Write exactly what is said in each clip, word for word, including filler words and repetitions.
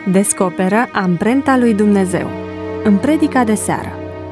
Descoperă amprenta lui Dumnezeu în predica de seară.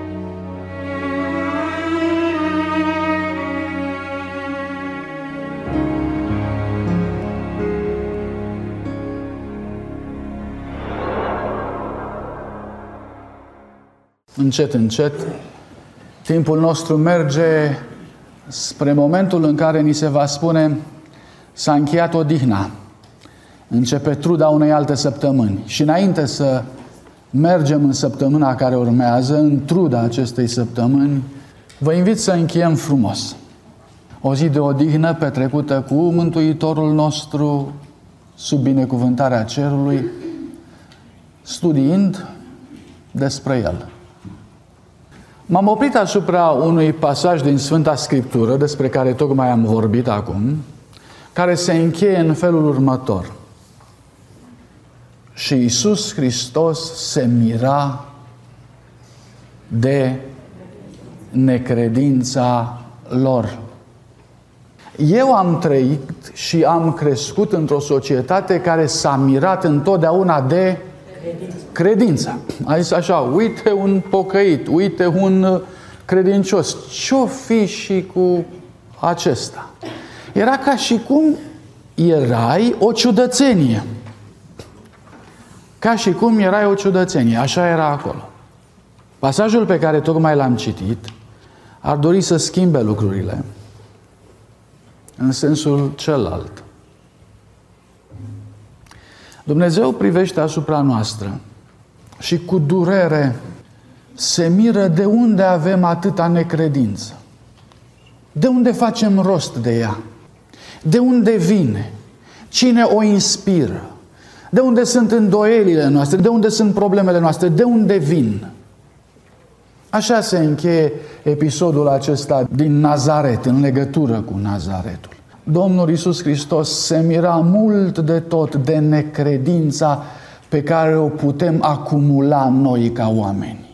Încet, încet, timpul nostru merge spre momentul în care ni se va spune: s-a încheiat odihna, începe truda unei alte săptămâni. Și înainte să mergem în săptămâna care urmează, în truda acestei săptămâni, vă invit să încheiem frumos o zi de odihnă petrecută cu Mântuitorul nostru, sub binecuvântarea cerului, studiind despre El. M-am oprit asupra unui pasaj din Sfânta Scriptură, despre care tocmai am vorbit acum, care se încheie în felul următor: și Iisus Hristos se mira de necredința lor. Eu am trăit și am crescut într-o societate care s-a mirat întotdeauna de credința. A zis așa: uite un pocăit, uite un credincios, ce-o fi și cu acesta? Era ca și cum erai o ciudățenie. Ca și cum erai o ciudățenie. Așa era acolo. Pasajul pe care tocmai l-am citit ar dori să schimbe lucrurile în sensul celălalt. Dumnezeu privește asupra noastră și cu durere se miră de unde avem atâta necredință. De unde facem rost de ea? De unde vine? Cine o inspiră? De unde sunt îndoielile noastre? De unde sunt problemele noastre? De unde vin? Așa se încheie episodul acesta din Nazaret, în legătură cu Nazaretul. Domnul Iisus Hristos se mira mult de tot de necredința pe care o putem acumula noi ca oameni.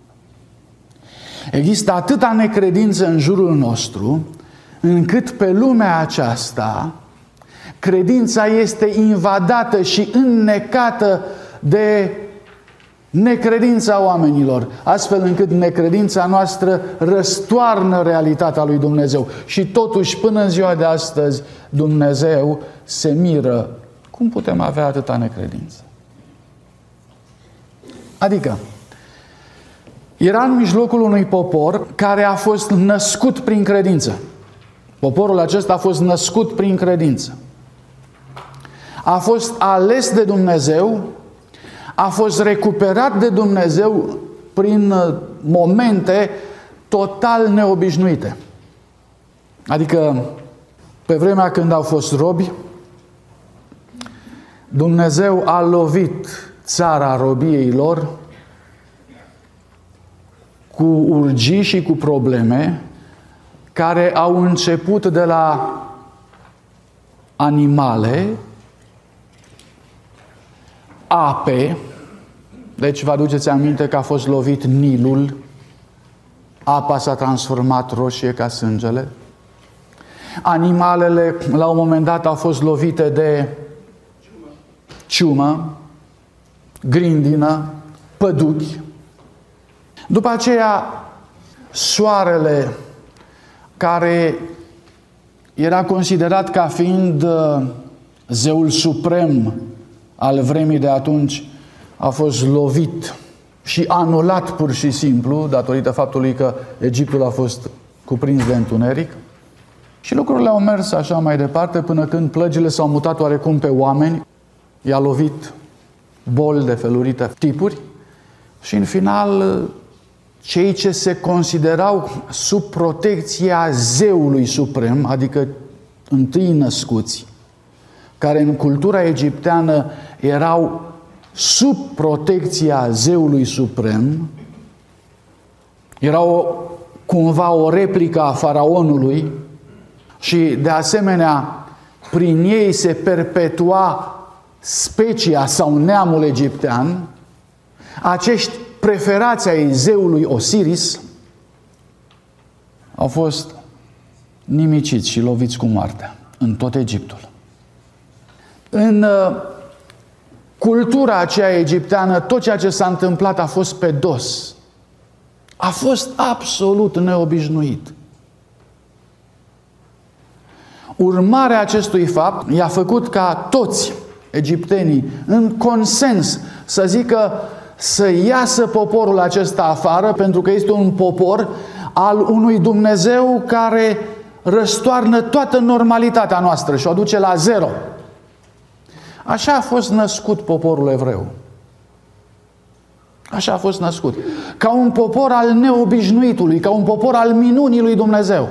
Există atâta necredință în jurul nostru, încât pe lumea aceasta credința este invadată și înnecată de necredința oamenilor, astfel încât necredința noastră răstoarnă realitatea lui Dumnezeu. Și totuși, până în ziua de astăzi, Dumnezeu se miră. Cum putem avea atâta necredință? Adică, era în mijlocul unui popor care a fost născut prin credință. Poporul acesta a fost născut prin credință. A fost ales de Dumnezeu, a fost recuperat de Dumnezeu prin momente total neobișnuite. Adică, pe vremea când au fost robi, Dumnezeu a lovit țara robiei lor cu urgii și cu probleme care au început de la animale, ape. Deci vă aduceți aminte că a fost lovit Nilul, apa s-a transformat roșie ca sângele. Animalele la un moment dat au fost lovite de ciumă, grindină, păduchi. După aceea, soarele, care era considerat ca fiind zeul suprem al vremii de atunci, a fost lovit și anulat pur și simplu, datorită faptului că Egiptul a fost cuprins de întuneric. Și lucrurile au mers așa mai departe până când plăgile s-au mutat oarecum pe oameni, i-a lovit boli de felurite tipuri și în final cei ce se considerau sub protecția zeului suprem, adică întâi născuți, care în cultura egipteană erau sub protecția zeului suprem, erau cumva o replică a faraonului și de asemenea prin ei se perpetua specia sau neamul egiptean. Acești preferați ai zeului Osiris au fost nimiciți și loviți cu moartea în tot Egiptul. În cultura aceea egipteană, tot ceea ce s-a întâmplat a fost pe dos. A fost absolut neobișnuit. Urmarea acestui fapt i-a făcut ca toți egiptenii, în consens, să zică să iasă poporul acesta afară, pentru că este un popor al unui Dumnezeu care răstoarnă toată normalitatea noastră și o aduce la zero. Așa a fost născut poporul evreu. Așa a fost născut. Ca un popor al neobișnuitului, ca un popor al minunii lui Dumnezeu.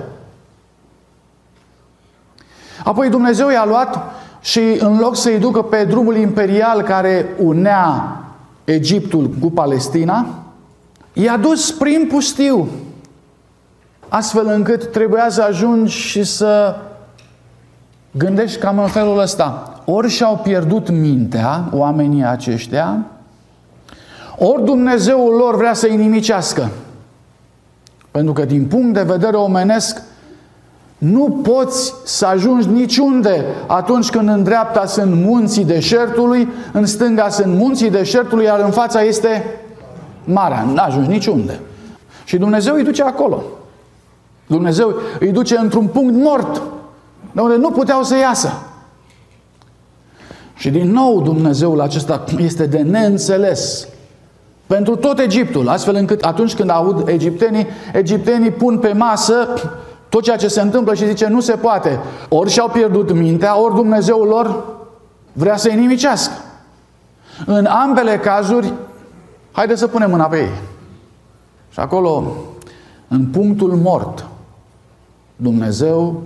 Apoi Dumnezeu i-a luat și în loc să-i ducă pe drumul imperial care unea Egiptul cu Palestina, i-a dus prin pustiu, astfel încât trebuia să ajungi și să gândești cam în felul ăsta. Ori și-au pierdut mintea oamenii aceștia, ori Dumnezeul lor vrea să-i nimicească. Pentru că din punct de vedere omenesc nu poți să ajungi niciunde atunci când în dreapta sunt munții deșertului, în stânga sunt munții deșertului, iar în fața este marea. Nu ajungi niciunde. Și Dumnezeu îi duce acolo. Dumnezeu îi duce într-un punct mort, de unde nu puteau să iasă. Și din nou Dumnezeul acesta este de neînțeles pentru tot Egiptul, astfel încât atunci când aud egiptenii, egiptenii pun pe masă tot ceea ce se întâmplă și zice, nu se poate. Ori și-au pierdut mintea, ori Dumnezeul lor vrea să-i nimicească. În ambele cazuri, haideți să punem mâna pe ei. Și acolo, în punctul mort, Dumnezeu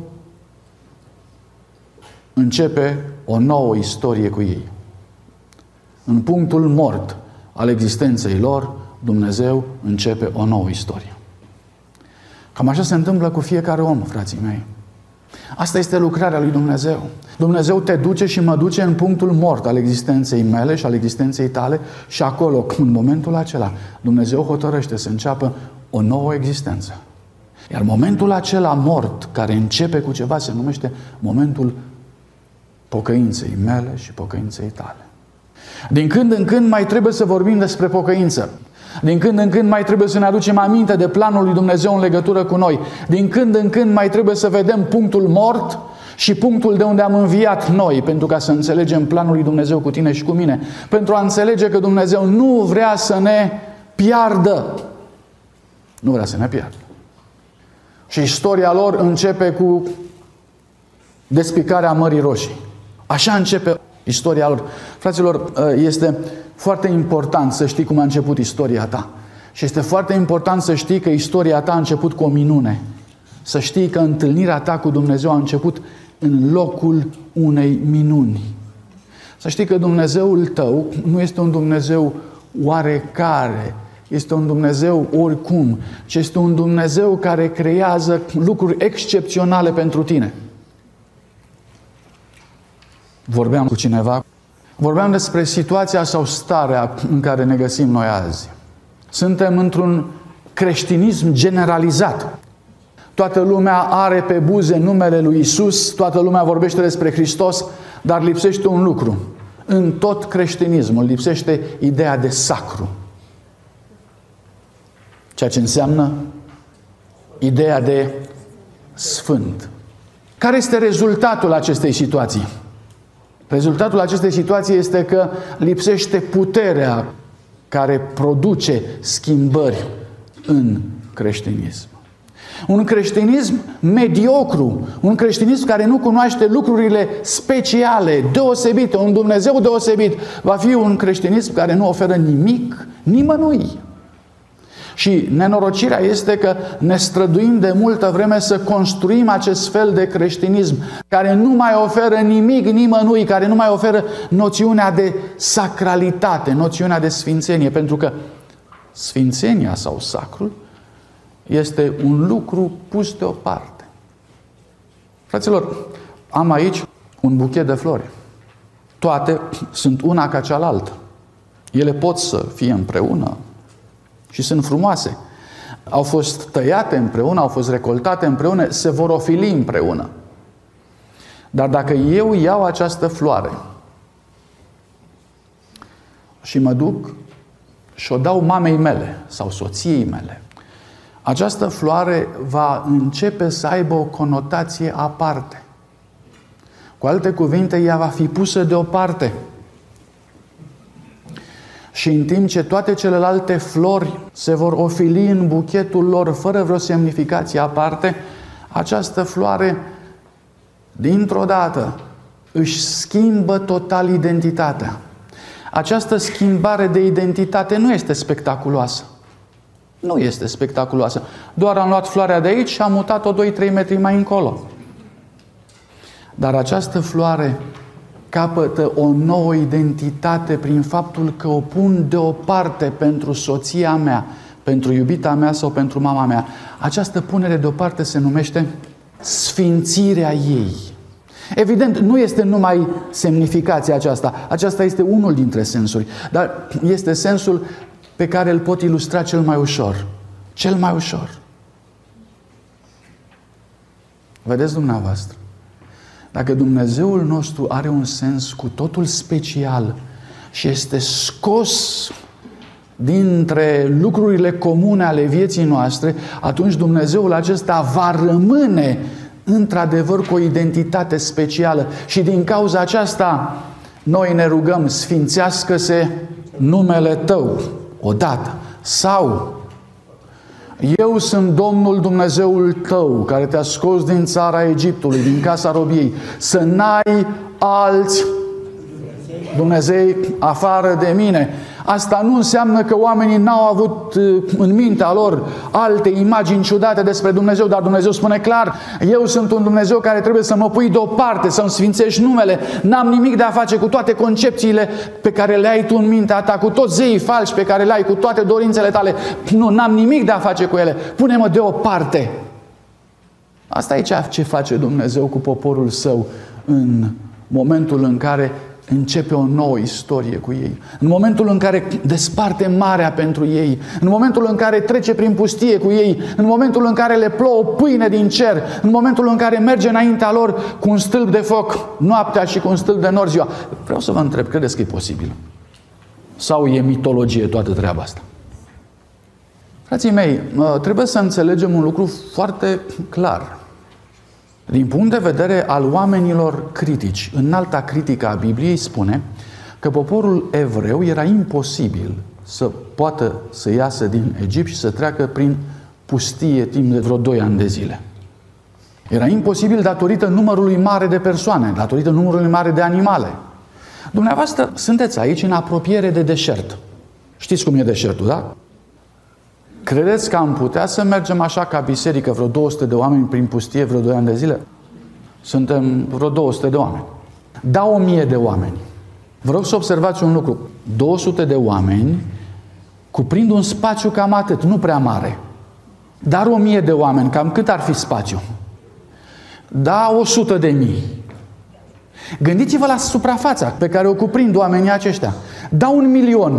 începe o nouă istorie cu ei. În punctul mort al existenței lor, Dumnezeu începe o nouă istorie. Cam așa se întâmplă cu fiecare om, frații mei. Asta este lucrarea lui Dumnezeu. Dumnezeu te duce și mă duce în punctul mort al existenței mele și al existenței tale și acolo, în momentul acela, Dumnezeu hotărăște să înceapă o nouă existență. Iar momentul acela mort, care începe cu ceva, se numește momentul pocăinței mele și pocăinței tale. Din când în când mai trebuie să vorbim despre pocăință. Din când în când mai trebuie să ne aducem aminte de planul lui Dumnezeu în legătură cu noi. Din când în când mai trebuie să vedem punctul mort și punctul de unde am înviat noi, pentru ca să înțelegem planul lui Dumnezeu cu tine și cu mine. Pentru a înțelege că Dumnezeu nu vrea să ne piardă. Nu vrea să ne piardă. Și istoria lor începe cu despicarea Mării Roșii. Așa începe istoria lor. Fraților, este foarte important să știi cum a început istoria ta. Și este foarte important să știi că istoria ta a început cu o minune. Să știi că întâlnirea ta cu Dumnezeu a început în locul unei minuni. Să știi că Dumnezeul tău nu este un Dumnezeu oarecare, este un Dumnezeu oricum, ci este un Dumnezeu care creează lucruri excepționale pentru tine. Vorbeam cu cineva, vorbeam despre situația sau starea în care ne găsim noi azi. Suntem într-un creștinism generalizat. Toată lumea are pe buze numele lui Isus, toată lumea vorbește despre Hristos, dar lipsește un lucru. În tot creștinismul lipsește ideea de sacru. Ceea ce înseamnă ideea de sfânt. Care este rezultatul acestei situații? Rezultatul acestei situații este că lipsește puterea care produce schimbări în creștinism. Un creștinism mediocru, un creștinism care nu cunoaște lucrurile speciale, deosebite, un Dumnezeu deosebit, va fi un creștinism care nu oferă nimic nimănui. Și nenorocirea este că ne străduim de multă vreme să construim acest fel de creștinism care nu mai oferă nimic nimănui, care nu mai oferă noțiunea de sacralitate, noțiunea de sfințenie, pentru că sfințenia sau sacrul este un lucru pus deoparte. Fraților, am aici un buchet de flori. Toate sunt una ca cealaltă. Ele pot să fie împreună și sunt frumoase. Au fost tăiate împreună, au fost recoltate împreună, se vor ofili împreună. Dar dacă eu iau această floare și mă duc și o dau mamei mele sau soției mele, această floare va începe să aibă o conotație aparte. Cu alte cuvinte, ea va fi pusă deoparte. Și în timp ce toate celelalte flori se vor ofili în buchetul lor fără vreo semnificație aparte, această floare, dintr-o dată, își schimbă total identitatea. Această schimbare de identitate nu este spectaculoasă. Nu este spectaculoasă. Doar am luat floarea de aici și am mutat-o doi trei metri mai încolo. Dar această floare capătă o nouă identitate prin faptul că o pun deoparte pentru soția mea, pentru iubita mea sau pentru mama mea. Această punere deoparte se numește sfințirea ei. Evident, nu este numai semnificația aceasta. Aceasta este unul dintre sensuri. Dar este sensul pe care îl pot ilustra cel mai ușor. Cel mai ușor. Vedeți dumneavoastră? Dacă Dumnezeul nostru are un sens cu totul special și este scos dintre lucrurile comune ale vieții noastre, atunci Dumnezeul acesta va rămâne într-adevăr cu o identitate specială. Și din cauza aceasta noi ne rugăm: sfințească-se numele Tău odată. Sau: eu sunt Domnul Dumnezeul tău, care te-a scos din țara Egiptului, din casa robiei, să n-ai alți Dumnezei afară de mine. Asta nu înseamnă că oamenii n-au avut în mintea lor alte imagini ciudate despre Dumnezeu, dar Dumnezeu spune clar: eu sunt un Dumnezeu care trebuie să mă pui deoparte, să-mi sfințești numele. N-am nimic de a face cu toate concepțiile pe care le ai tu în mintea ta, cu toți zeii falși pe care le ai, cu toate dorințele tale. Nu, n-am nimic de a face cu ele. Pune-mă deoparte. Asta e ceea ce face Dumnezeu cu poporul său în momentul în care începe o nouă istorie cu ei. În momentul în care desparte marea pentru ei, în momentul în care trece prin pustie cu ei, în momentul în care le plouă pâine din cer, în momentul în care merge înaintea lor cu un stâlp de foc noaptea și cu un stâlp de nor ziua. Vreau să vă întreb, credeți că e posibil? Sau e mitologie toată treaba asta? Frații mei, trebuie să înțelegem un lucru foarte clar. Din punct de vedere al oamenilor critici, înalta critică a Bibliei spune că poporul evreu era imposibil să poată să iasă din Egipt și să treacă prin pustie timp de vreo doi ani de zile. Era imposibil datorită numărului mare de persoane, datorită numărului mare de animale. Dumneavoastră sunteți aici în apropiere de deșert. Știți cum e deșertul, da? Credeți că am putea să mergem așa ca biserică, vreo două sute de oameni prin pustie vreo doi ani de zile? Suntem vreo două sute de oameni. Da, o mie de oameni. Vă rog să observați un lucru. două sute de oameni cuprind un spațiu cam atât, nu prea mare. Dar o mie de oameni, cam cât ar fi spațiu? Da, o sută de mii. Gândiți-vă la suprafața pe care o cuprind oamenii aceștia. Da, un milion.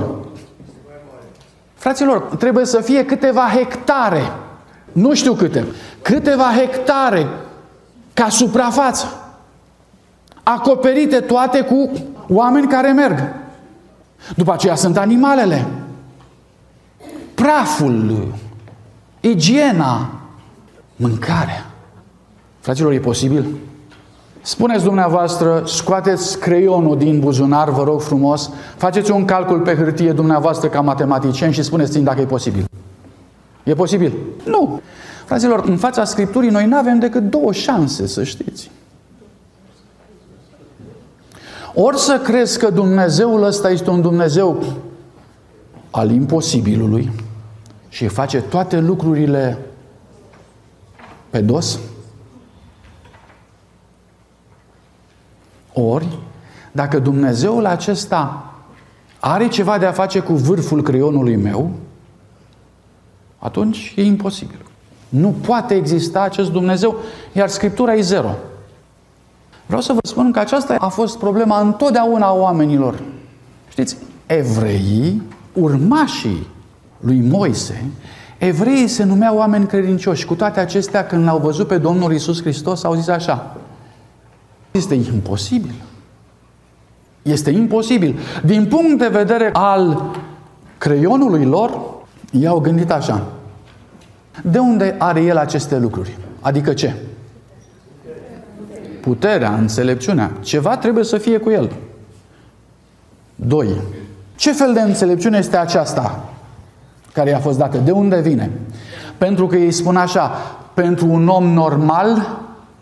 Fraților, trebuie să fie câteva hectare, nu știu câte, câteva hectare ca suprafață, acoperite toate cu oameni care merg. După aceea sunt animalele, praful, igiena, mâncarea. Fraților, e posibil? Spuneți dumneavoastră, scoateți creionul din buzunar, vă rog frumos, faceți un calcul pe hârtie dumneavoastră ca matematicieni și spuneți-mi dacă e posibil. E posibil? Nu! Fraților, în fața Scripturii noi nu avem decât două șanse, să știți. Ori să crezi că Dumnezeul ăsta este un Dumnezeu al imposibilului și face toate lucrurile pe dos, ori, dacă Dumnezeul acesta are ceva de a face cu vârful creionului meu, atunci e imposibil. Nu poate exista acest Dumnezeu, iar Scriptura e zero. Vreau să vă spun că aceasta a fost problema întotdeauna a oamenilor. Știți, evreii, urmașii lui Moise, evreii se numeau oameni credincioși. Cu toate acestea, când l-au văzut pe Domnul Iisus Hristos, au zis așa: este imposibil. Este imposibil. Din punct de vedere al creionului lor, ei au gândit așa. De unde are el aceste lucruri? Adică ce? Puterea, înțelepciunea. Ceva trebuie să fie cu el. Doi. Ce fel de înțelepciune este aceasta care i-a fost dată? De unde vine? Pentru că ei spun așa, pentru un om normal,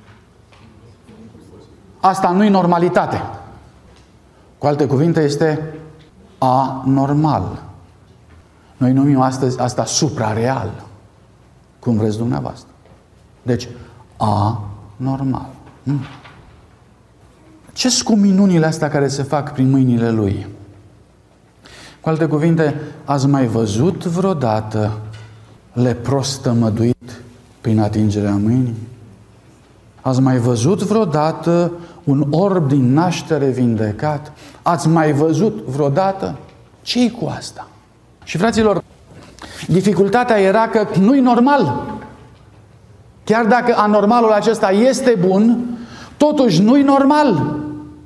asta nu-i normalitate. Cu alte cuvinte, este anormal. Noi numim astăzi asta suprareal, cum vreți dumneavoastră. Deci, anormal. Hmm. Ce-s cu minunile astea care se fac prin mâinile lui? Cu alte cuvinte, ați mai văzut vreodată lepros tămăduit prin atingerea mâinii? Ați mai văzut vreodată un orb din naștere vindecat? Ați mai văzut vreodată? Ce-i cu asta? Și fraților, dificultatea era că nu-i normal. Chiar dacă anormalul acesta este bun, totuși nu-i normal.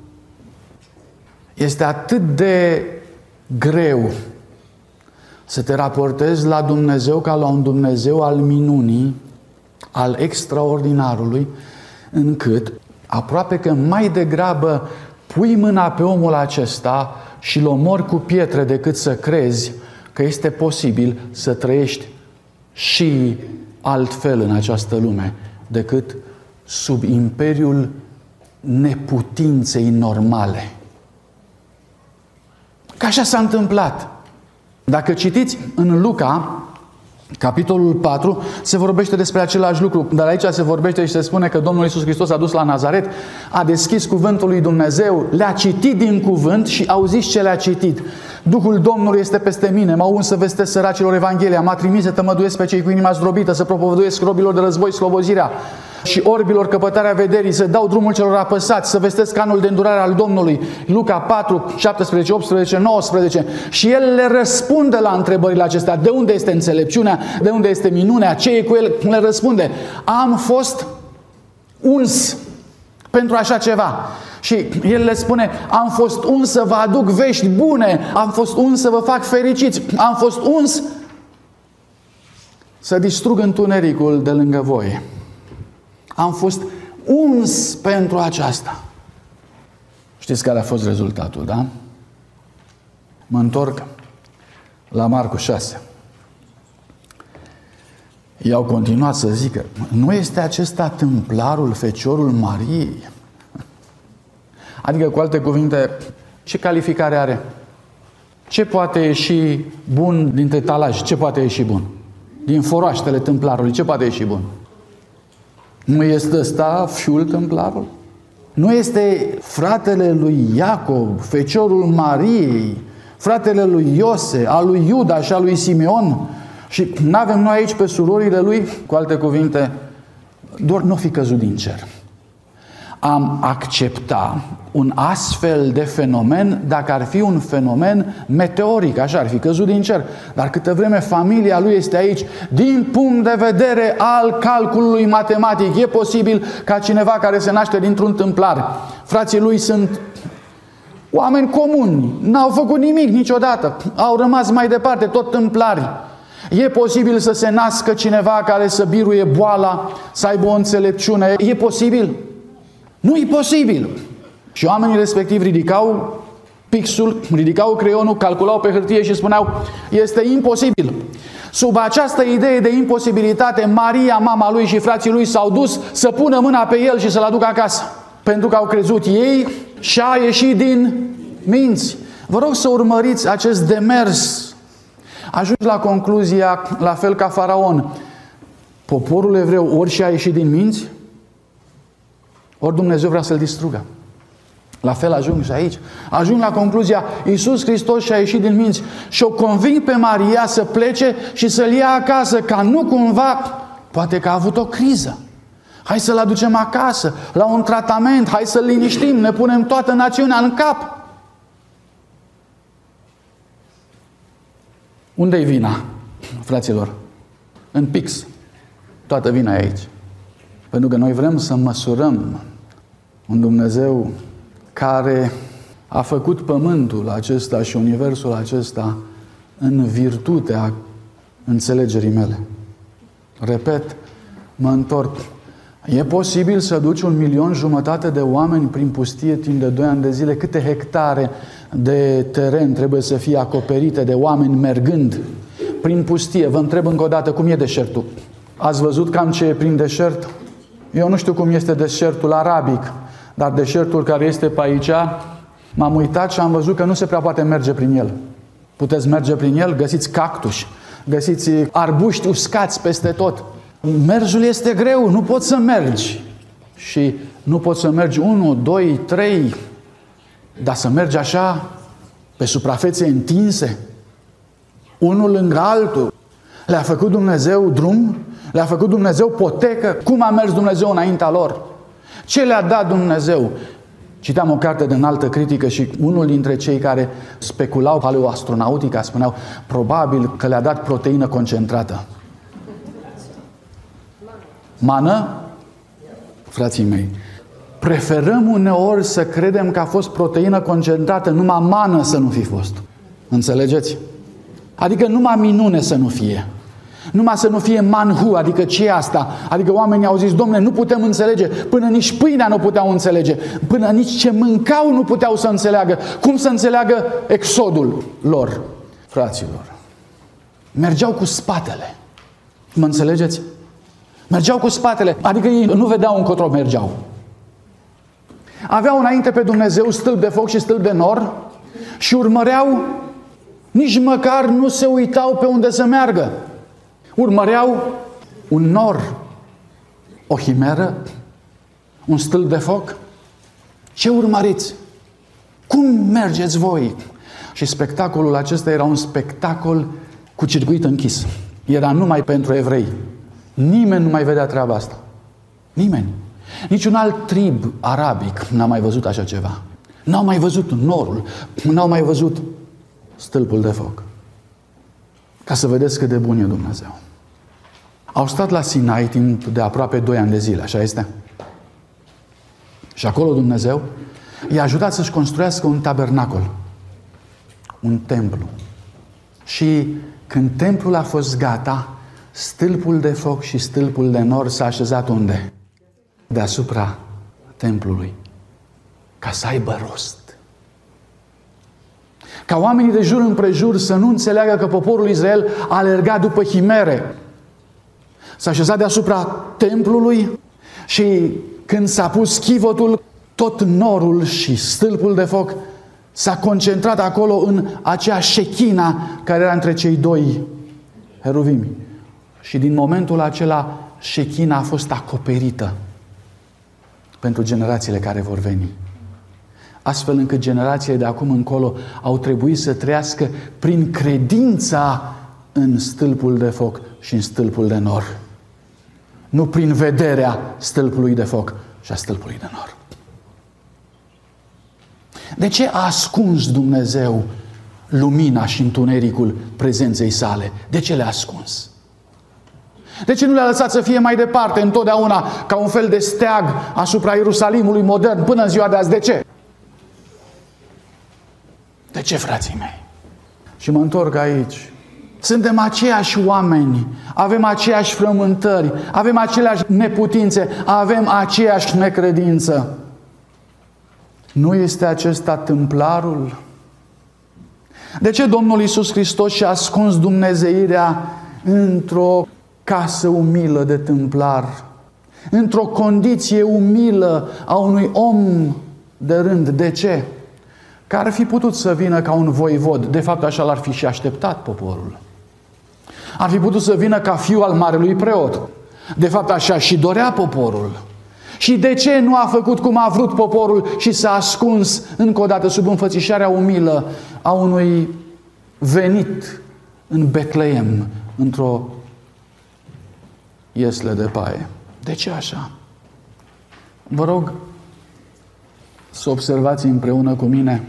Este atât de greu să te raportezi la Dumnezeu ca la un Dumnezeu al minunii, al extraordinarului, încât aproape că mai degrabă pui mâna pe omul acesta și îl omori cu pietre decât să crezi că este posibil să trăiești și altfel în această lume decât sub imperiul neputinței normale. Că așa s-a întâmplat. Dacă citiți în Luca, capitolul patru, se vorbește despre același lucru, dar aici se vorbește și se spune că Domnul Iisus Hristos a dus la Nazaret, a deschis cuvântul lui Dumnezeu, le-a citit din cuvânt și auziți ce le-a citit. Duhul Domnului este peste mine, m-a uns să vestesc săracilor Evanghelia, m-a trimis să tămăduiesc pe cei cu inima zdrobită, să propovăduiesc robilor de război slobozirea și orbilor căpătarea vederii, să dau drumul celor apăsați, să vestesc anul de îndurare al Domnului. Luca patru, șaptesprezece, optsprezece, nouăsprezece. Și el le răspunde la întrebările acestea. De unde este înțelepciunea? De unde este minunea? Ce e cu el? Le răspunde. Am fost uns pentru așa ceva. Și el le spune, am fost uns să vă aduc vești bune, am fost uns să vă fac fericiți, am fost uns să distrug întunericul de lângă voi. Am fost uns pentru aceasta. Știți care a fost rezultatul, da? Mă întorc la Marcu șase. Ei au continuat să zică, nu este acesta tâmplarul Feciorul Mariei? Adică, cu alte cuvinte, ce calificare are? Ce poate ieși bun dintre talaji? Ce poate ieși bun? Din foroaștele tâmplarului, ce poate ieși bun? Nu este ăsta fiul tâmplarul? Nu este fratele lui Iacov, feciorul Mariei, fratele lui Iose, al lui Iuda și al lui Simeon? Și n-avem noi aici pe surorile lui? Cu alte cuvinte, doar nu fi căzut din cer. Am accepta un astfel de fenomen dacă ar fi un fenomen meteoric, așa ar fi căzut din cer. Dar câtă vreme familia lui este aici, din punct de vedere al calculului matematic, e posibil ca cineva care se naște dintr-un tâmplar, frații lui sunt oameni comuni, n-au făcut nimic niciodată, au rămas mai departe, tot tâmplari. E posibil să se nască cineva care să biruie boala, să aibă o înțelepciune? E posibil? Nu e posibil. Și oamenii respectiv ridicau pixul, ridicau creionul, calculau pe hârtie și spuneau, este imposibil. Sub această idee de imposibilitate, Maria, mama lui și frații lui s-au dus să pună mâna pe el și să-l aducă acasă. Pentru că au crezut ei și a ieșit din minți. Vă rog să urmăriți acest demers. Ajungi la concluzia, la fel ca Faraon, poporul evreu ori și-a ieșit din minți, ori Dumnezeu vrea să-l distrugă. La fel ajung și aici. Ajung la concluzia, Iisus Hristos și-a ieșit din minți și o conving pe Maria să plece și să-l ia acasă, ca nu cumva, poate că a avut o criză. Hai să-l aducem acasă, la un tratament, hai să-l liniștim, ne punem toată națiunea în cap. Unde-i vina, fraților? În pix. Toată vina e aici. Pentru că noi vrem să măsurăm un Dumnezeu care a făcut pământul acesta și universul acesta în virtutea înțelegerii mele. Repet, mă întorc. E posibil să duci un milion jumătate de oameni prin pustie timp de doi ani de zile? Câte hectare de teren trebuie să fie acoperite de oameni mergând prin pustie? Vă întreb încă o dată, cum e deșertul? Ați văzut cam ce e prin deșert? Eu nu știu cum este deșertul arabic, dar deșertul care este pe aici, m-am uitat și am văzut că nu se prea poate merge prin el. Puteți merge prin el, găsiți cactuși, găsiți arbuști uscați peste tot. Mersul este greu, nu poți să mergi. Și nu poți să mergi unu, doi, trei, dar să mergi așa, pe suprafețe întinse, unul lângă altul. Le-a făcut Dumnezeu drum? Le-a făcut Dumnezeu potecă? Cum a mers Dumnezeu înaintea lor? Ce le-a dat Dumnezeu? Citeam o carte de înaltă critică și unul dintre cei care speculau paleoastronautica spuneau probabil că le-a dat proteină concentrată. Mană? Frații mei, preferăm uneori să credem că a fost proteină concentrată, numai mană să nu fi fost. Înțelegeți? Adică numai minune să nu fie. Numai să nu fie manhu, adică ce e asta? Adică oamenii au zis, Dom'le, nu putem înțelege, până nici pâinea nu puteau înțelege, până nici ce mâncau nu puteau să înțeleagă. Cum să înțeleagă exodul lor, fraților? Mergeau cu spatele. Mă înțelegeți? Mergeau cu spatele, adică ei nu vedeau încotro mergeau. Aveau înainte pe Dumnezeu stâlp de foc și stâlp de nor și urmăreau, nici măcar nu se uitau pe unde să meargă. Urmăreau un nor, o himeră, un stâlp de foc. Ce urmăriți? Cum mergeți voi? Și spectacolul acesta era un spectacol cu circuit închis. Era numai pentru evrei. Nimeni nu mai vedea treaba asta. Nimeni. Niciun alt trib arabic n-a mai văzut așa ceva. N-au mai văzut norul, n-au mai văzut stâlpul de foc. Ca să vedeți cât de bun e Dumnezeu. Au stat la Sinai timp de aproape doi ani de zile, așa este? Și acolo Dumnezeu i-a ajutat să-și construiască un tabernacol, un templu. Și când templul a fost gata, stâlpul de foc și stâlpul de nor s-a așezat unde? Deasupra templului. Ca să aibă rost. Ca oamenii de jur împrejur să nu înțeleagă că poporul Israel a alergat după chimere. S-a așezat deasupra templului și când s-a pus chivotul, tot norul și stâlpul de foc s-a concentrat acolo în acea șechina care era între cei doi heruvimi. Și din momentul acela șechina a fost acoperită pentru generațiile care vor veni. Astfel încât generațiile de acum încolo au trebuit să trăiască prin credința în stâlpul de foc și în stâlpul de nor. Nu prin vederea stâlpului de foc și a stâlpului de nor. De ce a ascuns Dumnezeu lumina și întunericul prezenței sale? De ce le-a ascuns? De ce nu le-a lăsat să fie mai departe, întotdeauna, ca un fel de steag asupra Ierusalimului modern, până în ziua de azi? De ce? De ce, frații mei? Și mă întorc aici. Suntem aceiași oameni, avem aceeași frământări, avem aceleași neputințe, avem aceeași necredință. Nu este acesta tâmplarul? De ce Domnul Iisus Hristos și-a ascuns dumnezeirea într-o casă umilă de tâmplar, într-o condiție umilă a unui om de rând? De ce? Că ar fi putut să vină ca un voivod. De fapt, așa l-ar fi și așteptat poporul. Ar fi putut să vină ca fiul al marelui preot. De fapt, așa și dorea poporul. Și de ce nu a făcut cum a vrut poporul și s-a ascuns încă o dată sub înfățișarea umilă a unui venit în Betleem, într-o iesle de paie? De ce așa? Vă rog să observați împreună cu mine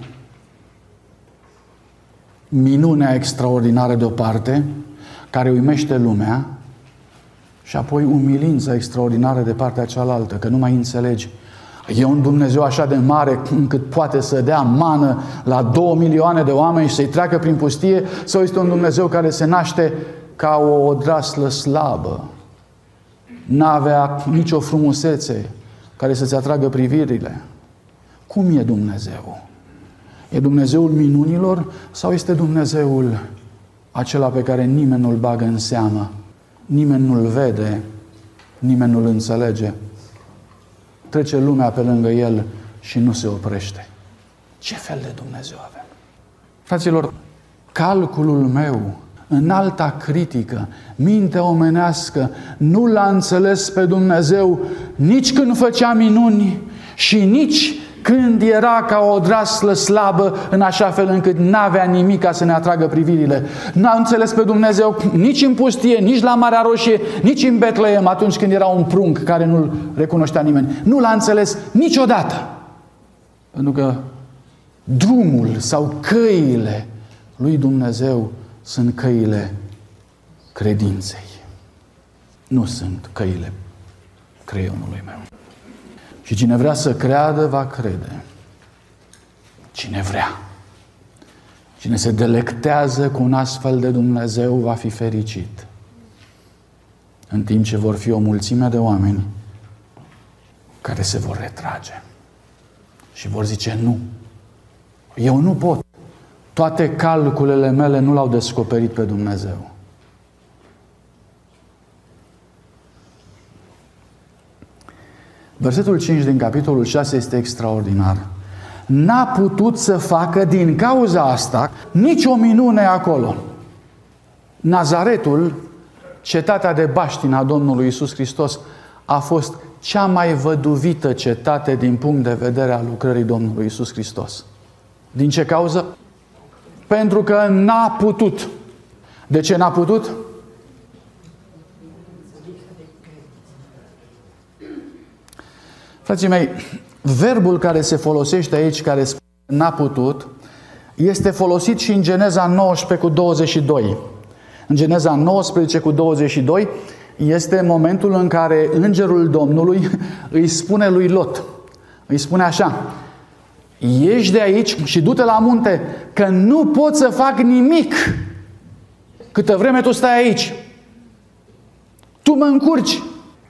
minunea extraordinară de o parte, care uimește lumea, și apoi umilința extraordinară de partea cealaltă, că nu mai înțelegi. E un Dumnezeu așa de mare încât poate să dea mană la două milioane de oameni și să-i treacă prin pustie? Sau este un Dumnezeu care se naște ca o odraslă slabă? N-avea nicio frumusețe care să-ți atragă privirile. Cum e Dumnezeu? E Dumnezeul minunilor sau este Dumnezeul acela pe care nimeni nu-l bagă în seamă, nimeni nu-l vede, nimeni nu-l înțelege? Trece lumea pe lângă el și nu se oprește. Ce fel de Dumnezeu avem? Fraților, calculul meu, înalta critică, mintea omenească, nu l-a înțeles pe Dumnezeu nici când făcea minuni și nici când era ca o odraslă slabă, în așa fel încât n-avea nimic ca să ne atragă privirile. N-a înțeles pe Dumnezeu nici în pustie, nici la Marea Roșie, nici în Betleem, atunci când era un prunc care nu-l recunoștea nimeni. Nu l-a înțeles niciodată. Pentru că drumul sau căile lui Dumnezeu sunt căile credinței. Nu sunt căile creionului meu. Și cine vrea să creadă, va crede. Cine vrea. Cine se delectează cu un astfel de Dumnezeu va fi fericit. În timp ce vor fi o mulțime de oameni care se vor retrage. Și vor zice nu. Eu nu pot. Toate calculele mele nu l-au descoperit pe Dumnezeu. Versetul cinci din capitolul șase este extraordinar. N-a putut să facă din cauza asta nici o minune acolo. Nazaretul, cetatea de baștină a Domnului Iisus Hristos, a fost cea mai văduvită cetate din punct de vedere al lucrării Domnului Iisus Hristos. Din ce cauză? Pentru că n-a putut. De ce n-a putut? Frații mei, verbul care se folosește aici, care spune n-a putut, este folosit și în Geneza nouăsprezece cu douăzeci și doi. În Geneza nouăsprezece cu douăzeci și doi este momentul în care îngerul Domnului îi spune lui Lot, îi spune așa: ieși de aici și du-te la munte, că nu pot să fac nimic câtă vreme tu stai aici. Tu mă încurci.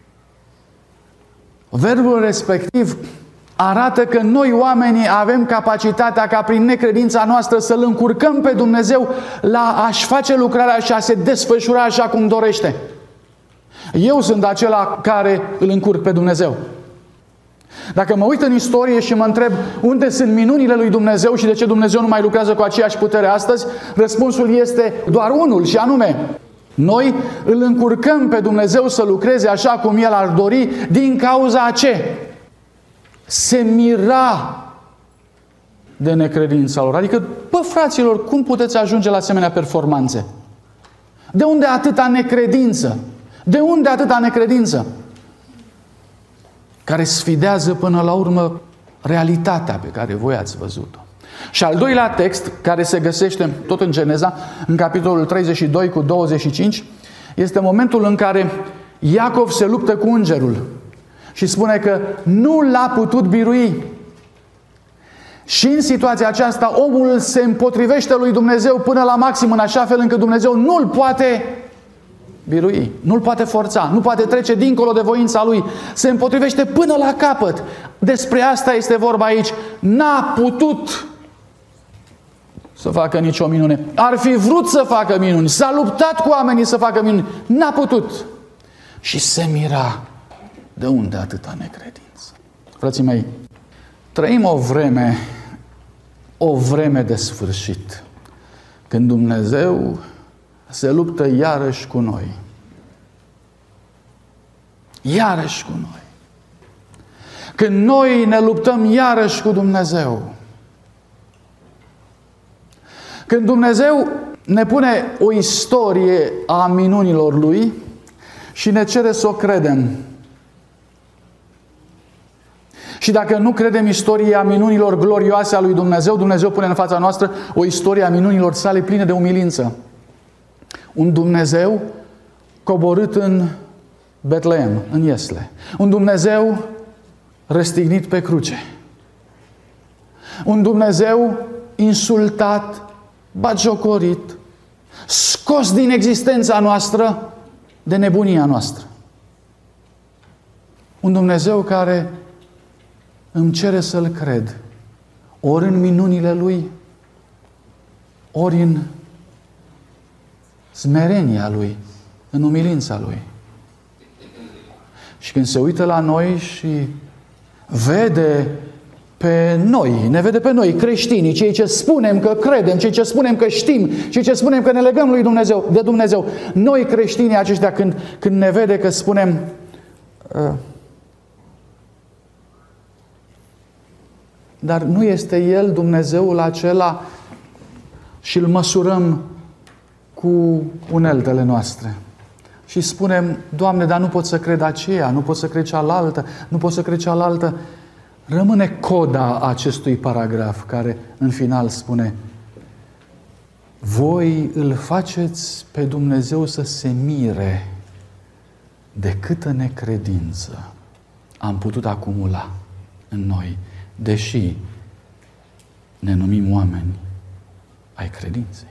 Verbul respectiv arată că noi oamenii avem capacitatea ca prin necredința noastră să-L încurcăm pe Dumnezeu la a-și face lucrarea și a se desfășura așa cum dorește. Eu sunt acela care îl încurc pe Dumnezeu. Dacă mă uit în istorie și mă întreb unde sunt minunile lui Dumnezeu și de ce Dumnezeu nu mai lucrează cu aceeași putere astăzi, răspunsul este doar unul, și anume: noi îl încurcăm pe Dumnezeu să lucreze așa cum El ar dori, din cauza a ce? Se mira de necredința lor. Adică, bă, fraților, cum puteți ajunge la asemenea performanțe? De unde atâta necredință? De unde atâta necredință? Care sfidează până la urmă realitatea pe care voi ați văzut-o. Și al doilea text, care se găsește tot în Geneza, în capitolul treizeci și doi cu douăzeci și cinci, este momentul în care Iacov se luptă cu îngerul și spune că nu l-a putut birui. Și în situația aceasta omul se împotrivește lui Dumnezeu până la maxim, în așa fel încât Dumnezeu nu-l poate birui, nu-l poate forța, nu poate trece dincolo de voința lui. Se împotrivește până la capăt. Despre asta este vorba aici. N-a putut să facă nicio minune. Ar fi vrut să facă minuni, s-a luptat cu oamenii să facă minuni, n-a putut. Și se mira de unde atâta necredință. Frații mei, trăim o vreme, o vreme de sfârșit, când Dumnezeu se luptă iarăși cu noi. Iarăși cu noi. Când noi ne luptăm iarăși cu Dumnezeu. Când Dumnezeu ne pune o istorie a minunilor Lui și ne cere să o credem. Și dacă nu credem istoria minunilor glorioase a lui Dumnezeu, Dumnezeu pune în fața noastră o istorie a minunilor sale pline de umilință. Un Dumnezeu coborât în Betleem, în Iesle. Un Dumnezeu răstignit pe cruce. Un Dumnezeu insultat, batjocorit, scos din existența noastră de nebunia noastră. Un Dumnezeu care îmi cere să-L cred, ori în minunile Lui, ori în smerenia Lui, în umilința Lui. Și când se uită la noi și vede pe noi, ne vede pe noi, creștinii, cei ce spunem că credem, cei ce spunem că știm, cei ce spunem că ne legăm lui Dumnezeu, de Dumnezeu, noi creștinii aceștia, când, când ne vede că spunem uh, dar nu este El Dumnezeul acela și îl măsurăm cu uneltele noastre. Și spunem, Doamne, dar nu pot să cred aceea, nu pot să cred cealaltă, nu pot să cred cealaltă. Rămâne coda acestui paragraf care în final spune: voi îl faceți pe Dumnezeu să se mire de câtă necredință am putut acumula în noi, deși ne numim oameni ai credinței.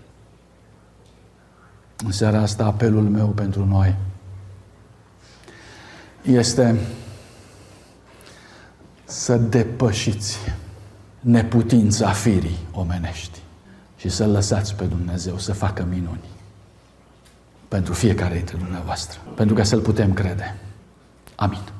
În seara asta apelul meu pentru noi este să depășiți neputința firii omenești și să lăsați pe Dumnezeu să facă minuni pentru fiecare dintre dumneavoastră, pentru ca să-L putem crede. Amin.